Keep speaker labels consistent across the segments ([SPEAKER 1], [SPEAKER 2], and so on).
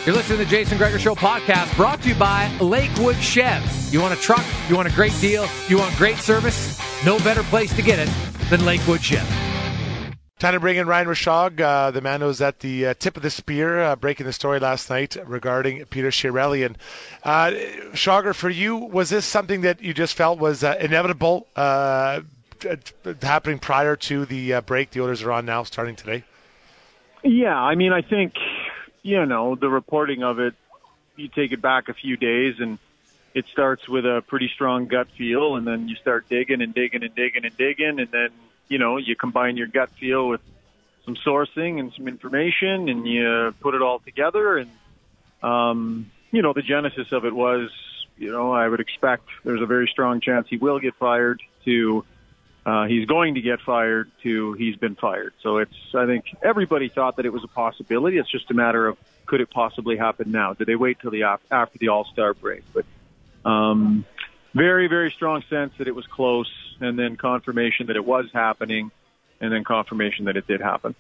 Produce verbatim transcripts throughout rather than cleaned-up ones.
[SPEAKER 1] You're listening to the Jason Gregor Show podcast, brought to you by Lakewood Chev. You want a truck? You want a great deal? You want great service? No better place to get it than Lakewood Chev.
[SPEAKER 2] Time to bring in Ryan Rishaug, uh, the man who was at the uh, tip of the spear, uh, breaking the story last night regarding Peter Chiarelli. And uh, Rishaug, for you, was this something that you just felt was uh, inevitable, uh, happening prior to the uh, break the Oilers are on now, starting today?
[SPEAKER 3] Yeah, I mean, I think, you know, the reporting of it, you take it back a few days and it starts with a pretty strong gut feel, and then you start digging and digging and digging and digging, and then, you know, you combine your gut feel with some sourcing and some information, and you put it all together. And, um, you know, the genesis of it was, you know, I would expect there's a very strong chance he will get fired to uh, he's going to get fired to he's been fired. So it's, I think everybody thought that it was a possibility. It's just a matter of, could it possibly happen now? Did they wait till the after the All-Star break? But um, very, very strong sense that it was close, and then confirmation that it was happening, and then confirmation that it did happen.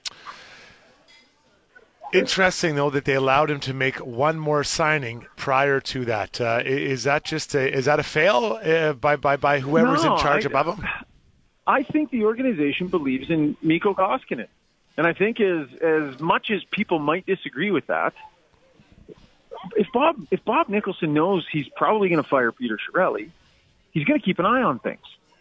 [SPEAKER 2] Interesting, though, that they allowed him to make one more signing prior to that. Uh, is that just a, is that a fail uh, by, by, by whoever's
[SPEAKER 3] no,
[SPEAKER 2] in charge
[SPEAKER 3] I,
[SPEAKER 2] above him?
[SPEAKER 3] I think the organization believes in Mikko Koskinen. And I think as as much as people might disagree with that, if Bob if Bob Nicholson knows he's probably going to fire Peter Chiarelli, he's going to keep an eye on things.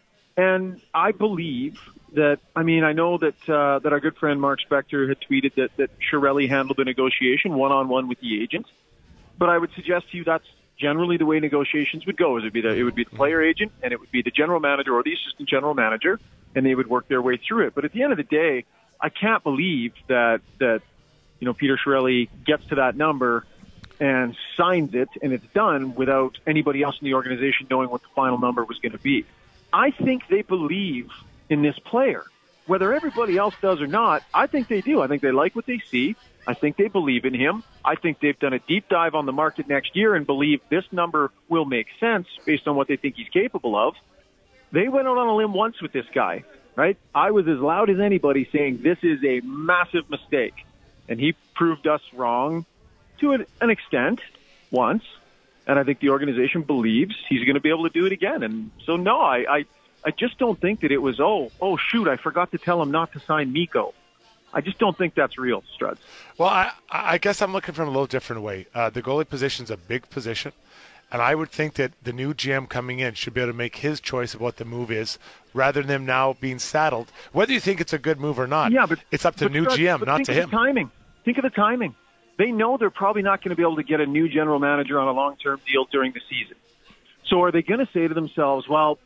[SPEAKER 3] And I believe that, I mean, I know that uh, that our good friend Mark Spector had tweeted that, that Chiarelli handled the negotiation one-on-one with the agent. But I would suggest to you that's generally the way negotiations would go. Is it would be the, it would be the player agent, and it would be the general manager or the assistant general manager, and they would work their way through it. But at the end of the day, I can't believe that, that you know, Peter Chiarelli gets to that number and signs it, and it's done without anybody else in the organization knowing what the final number was going to be. I think they believe in this player. Whether everybody else does or not, I think they do. I think they like what they see. I think they believe in him. I think they've done a deep dive on the market next year and believe this number will make sense based on what they think he's capable of. They went out on a limb once with this guy, right? I was as loud as anybody saying this is a massive mistake. And he proved us wrong to an extent once. And I think the organization believes he's going to be able to do it again. And so, no, I, I, I just don't think that it was, oh, oh, shoot, I forgot to tell him not to sign Mikko. I just don't think that's real, Struds.
[SPEAKER 2] Well, I, I guess I'm looking from a little different way. Uh, the goalie position is a big position, and I would think that the new G M coming in should be able to make his choice of what the move is, rather than them now being saddled. Whether you think it's a good move or not,
[SPEAKER 3] yeah, but,
[SPEAKER 2] it's up to
[SPEAKER 3] but
[SPEAKER 2] the new
[SPEAKER 3] Struds,
[SPEAKER 2] G M, not
[SPEAKER 3] think
[SPEAKER 2] to
[SPEAKER 3] of
[SPEAKER 2] him.
[SPEAKER 3] The timing. Think of the timing. They know they're probably not going to be able to get a new general manager on a long-term deal during the season. So are they going to say to themselves, well,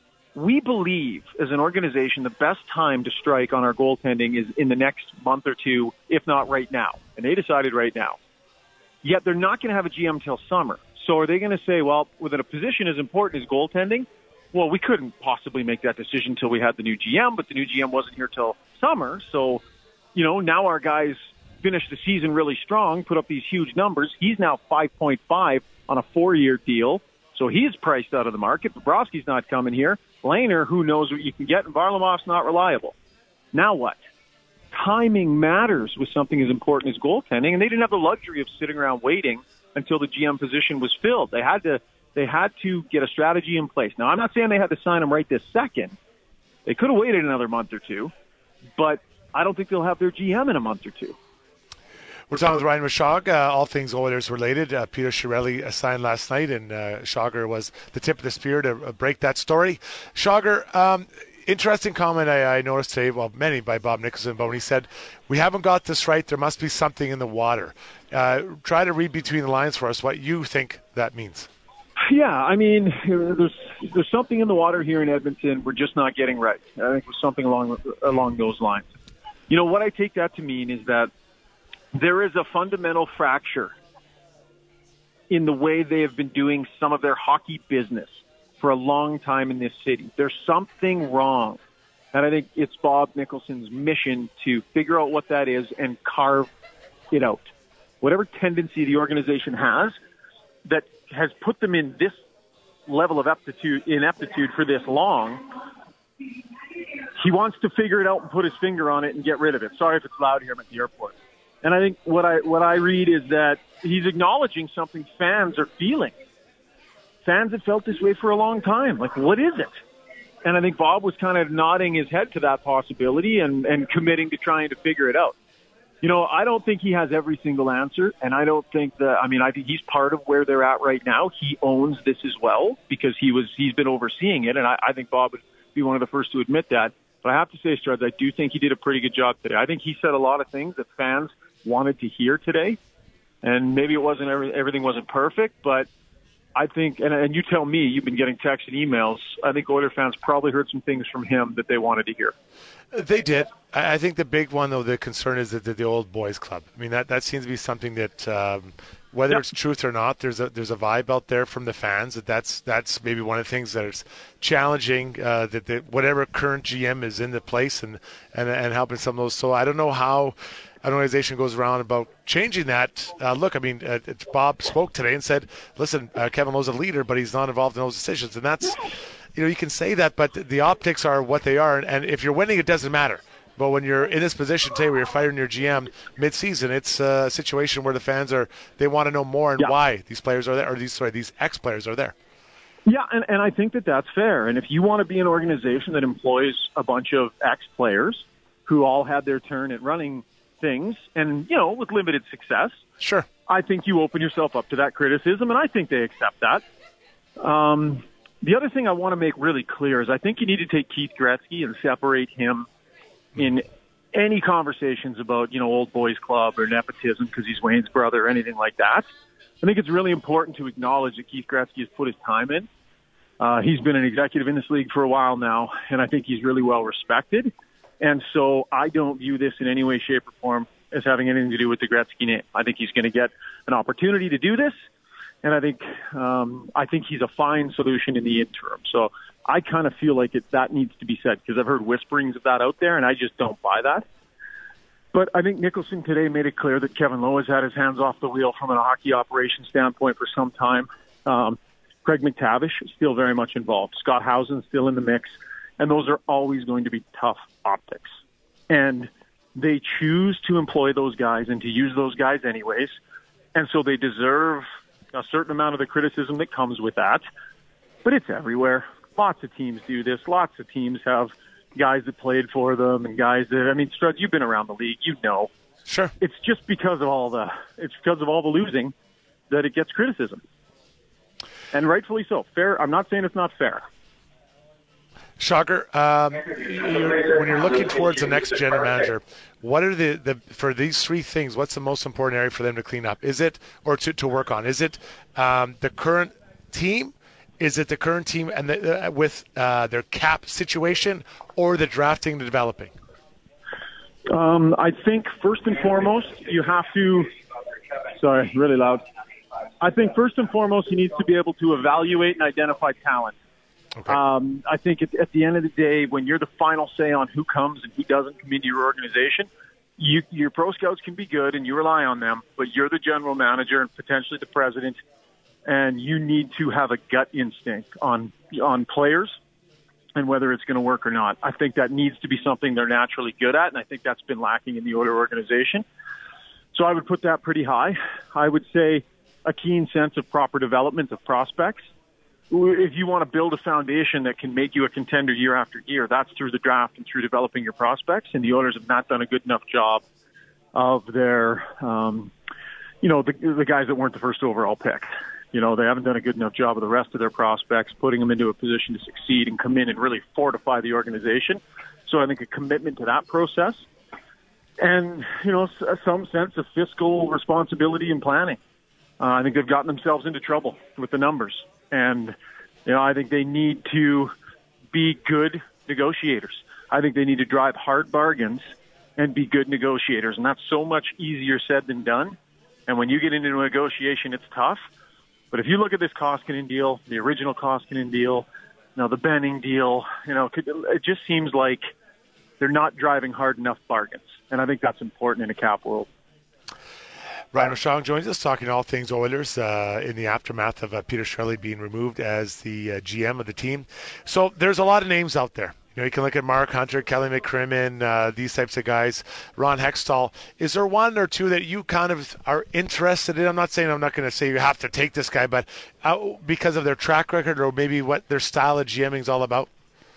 [SPEAKER 3] we believe as an organization the best time to strike on our goaltending is in the next month or two, if not right now. And they decided right now. Yet they're not going to have a G M till summer. So are they going to say, well, within a position as important as goaltending, well, we couldn't possibly make that decision until we had the new G M, but the new G M wasn't here till summer. So, you know, now our guys finished the season really strong, put up these huge numbers. He's now five point five on a four-year deal. So he's priced out of the market. Bobrovsky's not coming here. Lehner, who knows what you can get, and Varlamov's not reliable. Now what? Timing matters with something as important as goaltending, and they didn't have the luxury of sitting around waiting until the G M position was filled. They had to they had to get a strategy in place. Now, I'm not saying they had to sign him right this second. They could have waited another month or two, but I don't think they'll have their G M in a month or two.
[SPEAKER 2] We're talking with Ryan Rishaug, uh, all things Oilers related. Uh, Peter Chiarelli signed last night, and uh, Schauger was the tip of the spear to uh, break that story. Schauger, um, interesting comment I, I noticed today, well, many by Bob Nicholson, but when he said, we haven't got this right, there must be something in the water. Uh, try to read between the lines for us what you think that means.
[SPEAKER 3] Yeah, I mean, there's there's something in the water here in Edmonton we're just not getting right. I think it was something along along those lines. You know, what I take that to mean is that there is a fundamental fracture in the way they have been doing some of their hockey business for a long time in this city. There's something wrong. And I think it's Bob Nicholson's mission to figure out what that is and carve it out. Whatever tendency the organization has that has put them in this level of aptitude, ineptitude for this long, he wants to figure it out and put his finger on it and get rid of it. Sorry if it's loud here. I'm at the airport. And I think what I what I read is that he's acknowledging something fans are feeling. Fans have felt this way for a long time. Like, what is it? And I think Bob was kind of nodding his head to that possibility and, and committing to trying to figure it out. You know, I don't think he has every single answer, and I don't think that, I mean, I think he's part of where they're at right now. He owns this as well because he was, he's been overseeing it, and I, I think Bob would be one of the first to admit that. But I have to say, Struds, I do think he did a pretty good job today. I think he said a lot of things that fans wanted to hear today, and maybe it wasn't, every, everything wasn't perfect, but I think, and, and you tell me, you've been getting texts and emails, I think Oilers fans probably heard some things from him that they wanted to hear.
[SPEAKER 2] They did. I think the big one, though, the concern is that the, the old boys club. I mean, that, that seems to be something that, um, whether yep. it's truth or not, there's a there's a vibe out there from the fans that that's that's maybe one of the things that is challenging. Uh, that the, whatever current G M is in the place and, and and helping some of those. So I don't know how an organization goes around about changing that. Uh, look, I mean, uh, Bob spoke today and said, "Listen, uh, Kevin Lowe's a leader, but he's not involved in those decisions," and that's. You know, you can say that, but the optics are what they are. And, and if you're winning, it doesn't matter. But when you're in this position today where you're firing your G M mid-season, it's a situation where the fans are, they want to know more and yeah. why these players are there, or these, sorry, these ex-players are there.
[SPEAKER 3] Yeah, and, and I think that that's fair. And if you want to be an organization that employs a bunch of ex-players who all had their turn at running things and, you know, with limited success,
[SPEAKER 2] sure,
[SPEAKER 3] I think you open yourself up to that criticism, and I think they accept that. Um The other thing I want to make really clear is I think you need to take Keith Gretzky and separate him in any conversations about, you know, old boys club or nepotism because he's Wayne's brother or anything like that. I think it's really important to acknowledge that Keith Gretzky has put his time in. Uh, he's been an executive in this league for a while now, and I think he's really well respected. And so I don't view this in any way, shape, or form as having anything to do with the Gretzky name. I think he's going to get an opportunity to do this. And I think um, I think he's a fine solution in the interim. So I kind of feel like it, that needs to be said because I've heard whisperings of that out there, and I just don't buy that. But I think Nicholson today made it clear that Kevin Lowe has had his hands off the wheel from a hockey operation standpoint for some time. Um, Craig McTavish is still very much involved. Scott Housen's still in the mix. And those are always going to be tough optics. And they choose to employ those guys and to use those guys anyways. And so they deserve a certain amount of the criticism that comes with that, but it's everywhere. Lots of teams do this. Lots of teams have guys that played for them and guys that, I mean, Struds, you've been around the league, you know.
[SPEAKER 2] Sure.
[SPEAKER 3] It's just because of all the, it's because of all the losing that it gets criticism. And rightfully so. Fair. I'm not saying it's not fair.
[SPEAKER 2] Shocker. Um, you're, when you're looking towards the next general manager, what are the, the for these three things? What's the most important area for them to clean up? Is it or to, to work on? Is it um, the current team? Is it the current team and the, uh, with uh, their cap situation, or the drafting and the developing?
[SPEAKER 3] Um, I think first and foremost, you have to. Sorry, really loud. I think first and foremost, he needs to be able to evaluate and identify talent.
[SPEAKER 2] Okay.
[SPEAKER 3] Um, I think at, at the end of the day, when you're the final say on who comes and who doesn't come into your organization, you, your pro scouts can be good and you rely on them, but you're the general manager and potentially the president, and you need to have a gut instinct on on players and whether it's going to work or not. I think that needs to be something they're naturally good at, and I think that's been lacking in the Oilers organization. So I would put that pretty high. I would say a keen sense of proper development of prospects. If you want to build a foundation that can make you a contender year after year, that's through the draft and through developing your prospects. And the Oilers have not done a good enough job of their, um, you know, the, the guys that weren't the first overall pick. You know, they haven't done a good enough job of the rest of their prospects, putting them into a position to succeed and come in and really fortify the organization. So I think a commitment to that process and, you know, some sense of fiscal responsibility and planning. Uh, I think they've gotten themselves into trouble with the numbers. And, you know, I think they need to be good negotiators. I think they need to drive hard bargains and be good negotiators. And that's so much easier said than done. And when you get into a negotiation, it's tough. But if you look at this Koskinen deal, the original Koskinen deal, you know, the Benning deal, you know, it just seems like they're not driving hard enough bargains. And I think that's important in a cap world.
[SPEAKER 2] Ryan O'Shong joins us talking all things Oilers uh, in the aftermath of uh, Peter Chiarelli being removed as the uh, G M of the team. So there's a lot of names out there. You know, you can look at Mark Hunter, Kelly McCrimmon, uh, these types of guys, Ron Hextall. Is there one or two that you kind of are interested in? I'm not saying I'm not going to say you have to take this guy, but uh, because of their track record or maybe what their style of GMing is all about?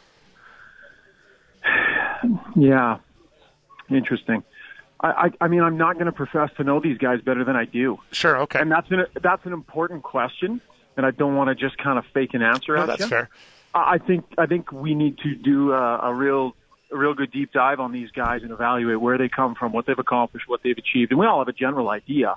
[SPEAKER 3] Yeah, interesting. I, I, I mean, I'm not going to profess to know these guys better than I do.
[SPEAKER 2] Sure, okay.
[SPEAKER 3] And that's an, that's an important question, and I don't want to just kind of fake an answer
[SPEAKER 2] no,
[SPEAKER 3] at
[SPEAKER 2] that's
[SPEAKER 3] you.
[SPEAKER 2] fair.
[SPEAKER 3] I think I think we need to do a, a real a real good deep dive on these guys and evaluate where they come from, what they've accomplished, what they've achieved, and we all have a general idea.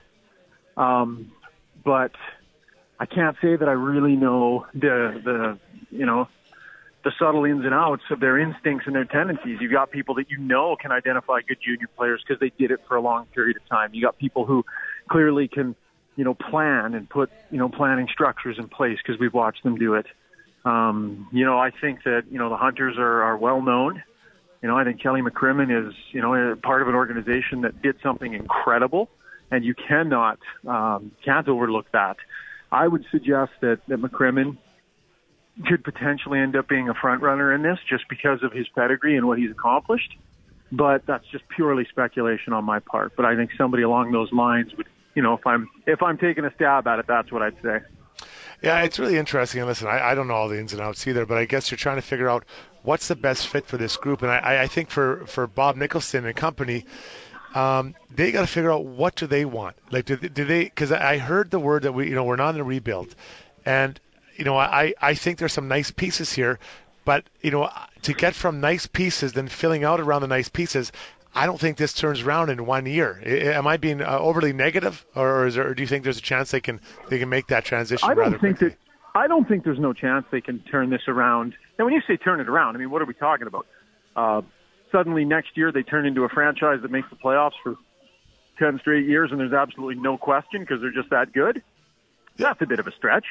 [SPEAKER 3] Um, but I can't say that I really know the the you know the subtle ins and outs of their instincts and their tendencies. You've got people that you know can identify good junior players because they did it for a long period of time. You got people who clearly can you know plan and put you know planning structures in place because we've watched them do it. Um, you know, I think that, you know, the Hunters are, are well known. You know, I think Kelly McCrimmon is, you know, part of an organization that did something incredible, and you cannot, um, can't overlook that. I would suggest that, that McCrimmon could potentially end up being a front runner in this just because of his pedigree and what he's accomplished. But that's just purely speculation on my part. But I think somebody along those lines would, you know, if I'm, if I'm taking a stab at it, that's what I'd say.
[SPEAKER 2] Yeah, it's really interesting. And listen, I, I don't know all the ins and outs either, but I guess you're trying to figure out what's the best fit for this group. And I, I think for, for Bob Nicholson and company, um, they got to figure out what do they want. Like, do, do they? Because I heard the word that we, you know, we're not in a rebuild, and you know, I, I think there's some nice pieces here, but you know, to get from nice pieces then filling out around the nice pieces. I don't think this turns around in one year. Am I being uh, overly negative, or, is there, or do you think there's a chance they can they can make that transition?
[SPEAKER 3] I don't
[SPEAKER 2] rather
[SPEAKER 3] think
[SPEAKER 2] quickly?
[SPEAKER 3] that. I don't think there's no chance they can turn this around. And when you say turn it around, I mean, what are we talking about? Uh, suddenly next year they turn into a franchise that makes the playoffs for ten straight years, and there's absolutely no question because they're just that good. That's a bit of a stretch.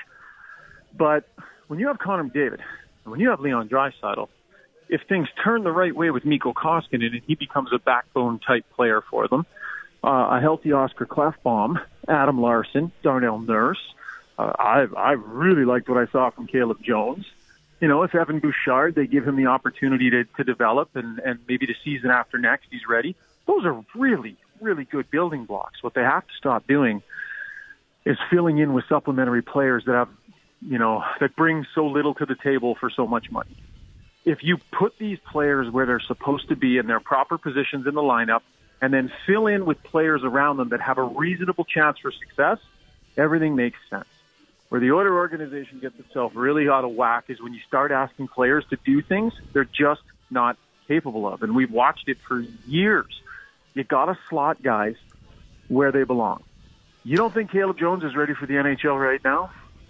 [SPEAKER 3] But when you have Connor McDavid, and when you have Leon Draisaitl, if things turn the right way with Mikko Koskinen and he becomes a backbone-type player for them, uh, a healthy Oscar Klefbom, Adam Larson, Darnell Nurse, uh, I I really liked what I saw from Caleb Jones. You know, if Evan Bouchard, they give him the opportunity to, to develop and, and maybe the season after next he's ready. Those are really, really good building blocks. What they have to stop doing is filling in with supplementary players that have, you know, that bring so little to the table for so much money. If you put these players where they're supposed to be in their proper positions in the lineup and then fill in with players around them that have a reasonable chance for success, everything makes sense. Where the Oilers organization gets itself really out of whack is when you start asking players to do things they're just not capable of. And we've watched it for years. You got to slot guys where they belong. You don't think Caleb Jones is ready for the N H L right now?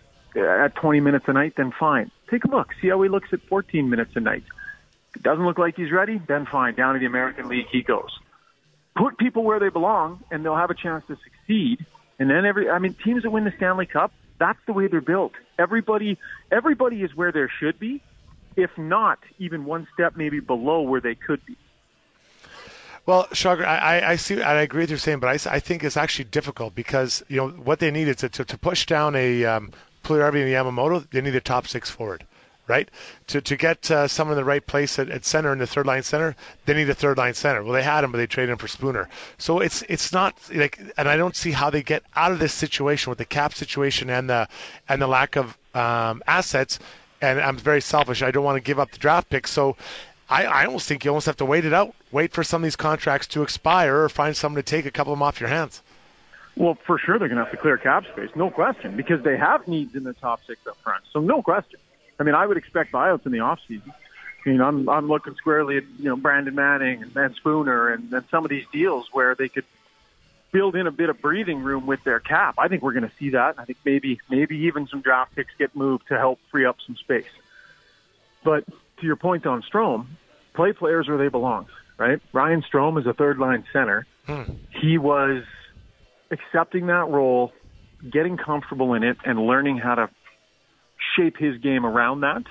[SPEAKER 3] At twenty minutes a night, then fine. Take a look. See how he looks at fourteen minutes a night. If it doesn't look like he's ready, then fine. Down to the American League he goes. Put people where they belong, and they'll have a chance to succeed. And then every, I mean, teams that win the Stanley Cup, that's the way they're built. Everybody, everybody is where there should be, if not even one step maybe below where they could be.
[SPEAKER 2] Well, Sugar, I, I see, and I agree with you saying, but I, I think it's actually difficult because you know what they need is to, to, to push down a um, Puljujarvi and Yamamoto. They need a top six forward, right? To to get uh, someone in the right place at, at center in the third line center, they need a third line center. Well, they had him, but they traded him for Spooner. So it's it's not like, and I don't see how they get out of this situation with the cap situation and the and the lack of um, assets. And I'm very selfish. I don't want to give up the draft pick, so. I, I almost think you almost have to wait it out. Wait for some of these contracts to expire or find someone to take a couple of them off your hands.
[SPEAKER 3] Well, for sure they're going to have to clear cap space, no question, because they have needs in the top six up front. So no question. I mean, I would expect buyouts in the offseason. I mean, I'm I'm looking squarely at, you know, Brandon Manning and, and Spooner and, and some of these deals where they could build in a bit of breathing room with their cap. I think we're going to see that. I think maybe maybe even some draft picks get moved to help free up some space. But to your point on Strome, play players where they belong, right? Ryan Strome is a third-line center. Hmm. He was accepting that role, getting comfortable in it, and learning how to shape his game around that,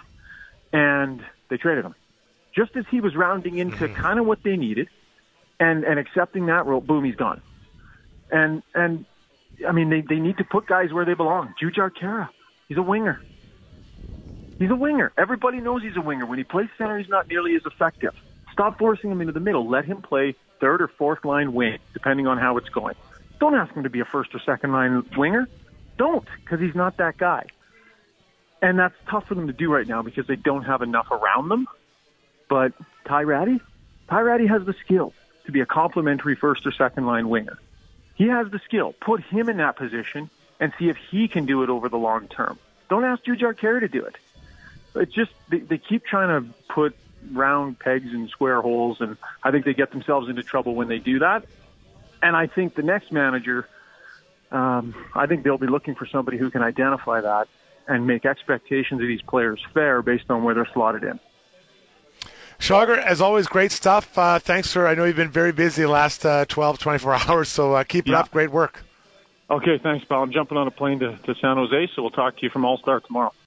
[SPEAKER 3] and they traded him. Just as he was rounding into hmm. kind of what they needed and, and accepting that role, boom, he's gone. And, and I mean, they, they need to put guys where they belong. Jujhar Khaira, he's a winger. He's a winger. Everybody knows he's a winger. When he plays center, he's not nearly as effective. Stop forcing him into the middle. Let him play third or fourth line wing, depending on how it's going. Don't ask him to be a first or second line winger. Don't, because he's not that guy. And that's tough for them to do right now because they don't have enough around them. But Ty Ratty, Ty Ratty has the skill to be a complimentary first or second line winger. He has the skill. Put him in that position and see if he can do it over the long term. Don't ask Jujhar Khaira to do it. It's just they, they keep trying to put round pegs in square holes, and I think they get themselves into trouble when they do that. And I think the next manager, um, I think they'll be looking for somebody who can identify that and make expectations of these players fair based on where they're slotted in.
[SPEAKER 2] Shagar, as always, great stuff. Uh, thanks for, I know you've been very busy the last uh, twelve, twenty-four hours, so uh, keep it
[SPEAKER 3] yeah.
[SPEAKER 2] up. Great work.
[SPEAKER 3] Okay, thanks, pal. I'm jumping on a plane to, to San Jose, so we'll talk to you from All-Star tomorrow.